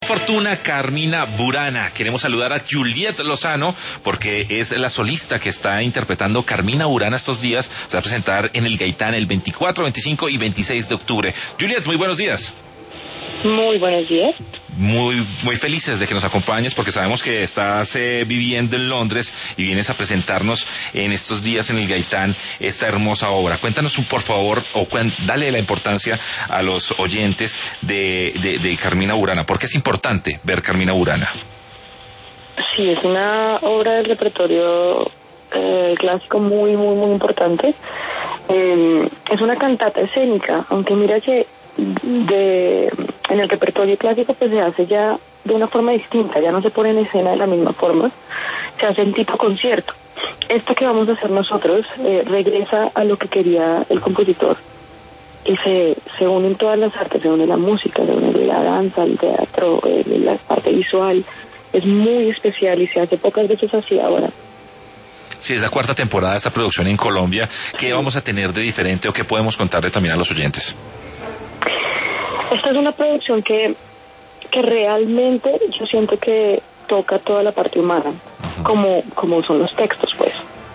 Fortuna Carmina Burana. Queremos saludar a Juliet Lozano porque es la solista que está interpretando Carmina Burana estos días. Se va a presentar en el Gaitán el 24, 25 y 26 de octubre. Juliet, muy buenos días. Muy buenos días. Muy felices de que nos acompañes porque sabemos que estás viviendo en Londres y vienes a presentarnos en estos días en el Gaitán esta hermosa obra. Cuéntanos por favor, dale la importancia a los oyentes de Carmina Burana. ¿Por qué es importante ver Carmina Burana? Sí, es una obra del repertorio clásico muy importante. Es una cantata escénica, aunque mira que en el repertorio clásico pues se hace ya de una forma distinta, ya no se pone en escena de la misma forma, se hace en tipo concierto. Esto que vamos a hacer nosotros regresa a lo que quería el compositor y se unen todas las artes, se une la música, se une la danza, el teatro, la parte visual. Es muy especial y se hace pocas veces así ahora. Si es la cuarta temporada de esta producción en Colombia, ¿qué vamos a tener de diferente o qué podemos contarle también a los oyentes? Esta es una producción que realmente yo siento que toca toda la parte humana, como son los textos, pues.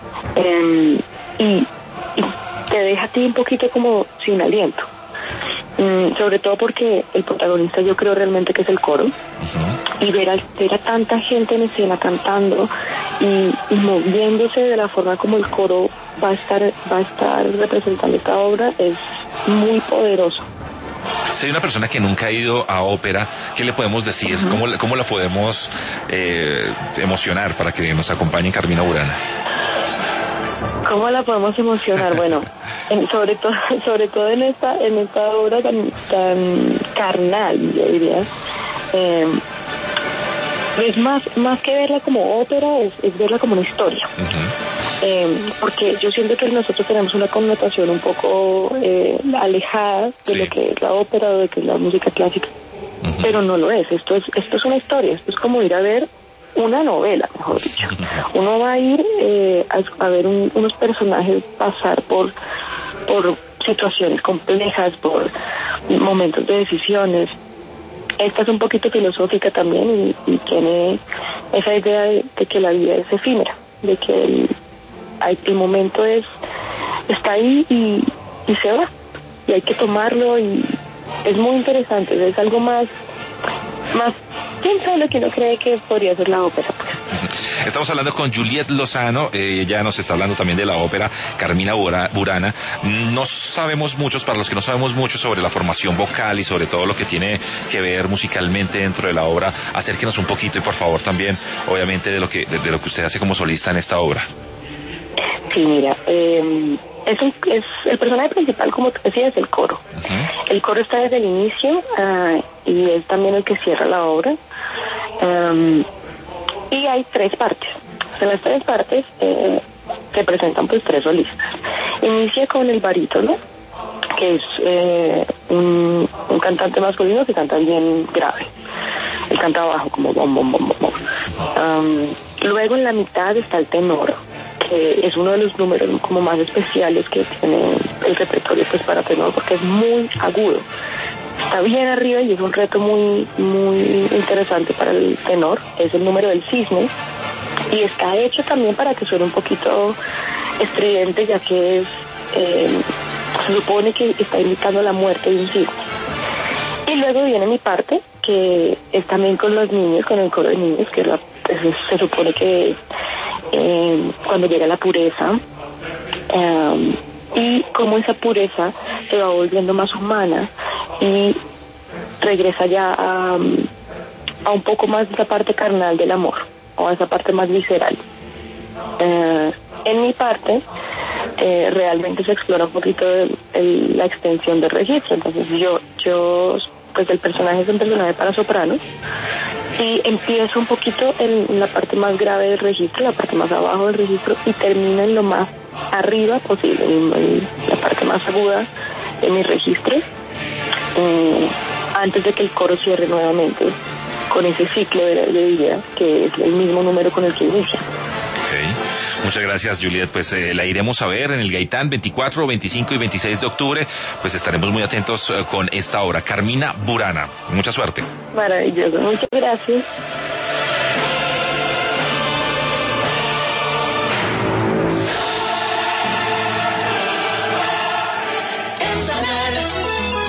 Y te deja a ti un poquito como sin aliento. Sobre todo porque el protagonista yo creo realmente que es el coro. Y ver a tanta gente en escena cantando y moviéndose de la forma como el coro va a estar representando esta obra es muy poderoso. Si hay una persona que nunca ha ido a ópera, ¿qué le podemos decir? ¿Cómo la podemos emocionar para que nos acompañe en Carmina Burana? ¿Cómo la podemos emocionar? Bueno, sobre todo en esta obra tan carnal, yo diría. Es más que verla como ópera, es verla como una historia. Porque yo siento que nosotros tenemos una connotación un poco alejada de lo que es la ópera o de que es la música clásica, pero no lo es. Esto es una historia, esto es como ir a ver una novela, mejor dicho. Uno va a ir a ver unos personajes pasar por situaciones complejas, por momentos de decisiones. Esta es un poquito filosófica también y tiene esa idea de que la vida es efímera, de que el momento está ahí y se va, y hay que tomarlo, y es muy interesante. Es algo más simple de lo que uno cree que podría ser la ópera, pues. Estamos hablando con Juliet Lozano, ella nos está hablando también de la ópera Carmina Burana. No sabemos muchos, para los que no sabemos mucho sobre la formación vocal y sobre todo lo que tiene que ver musicalmente dentro de la obra, acérquenos un poquito y por favor también, obviamente, de lo que usted hace como solista en esta obra. Sí, mira, el personaje principal, como te decía, es el coro. El coro está desde el inicio y es también el que cierra la obra. Y hay tres partes. En las tres partes se presentan pues tres solistas. Inicia con el barítono, que es un cantante masculino que canta bien grave. Él canta bajo, como bom, bom, bom, bom. Luego en la mitad está el tenor, que es uno de los números como más especiales que tiene el repertorio pues para tenor, porque es muy agudo. Está bien arriba y es un reto muy interesante para el tenor. Es el número del cisne y está hecho también para que suene un poquito estridente, ya que se supone que está imitando la muerte de un cisne. Y luego viene mi parte, que es también con los niños, con el coro de niños, que se supone que cuando llega la pureza, y cómo esa pureza se va volviendo más humana y regresa ya a un poco más de esa parte carnal del amor, o a esa parte más visceral. En mi parte realmente se explora un poquito la extensión del registro. Entonces yo pues el personaje es un personaje para sopranos y empiezo un poquito en la parte más grave del registro, la parte más abajo del registro, y termina en lo más arriba posible, en la parte más aguda de mi registro, antes de que el coro cierre nuevamente con ese ciclo de vida, que es el mismo número con el que inicia. Muchas gracias, Juliet. Pues la iremos a ver en el Gaitán 24, 25 y 26 de octubre. Pues estaremos muy atentos con esta obra. Carmina Burana. Mucha suerte. Maravilloso, muchas gracias.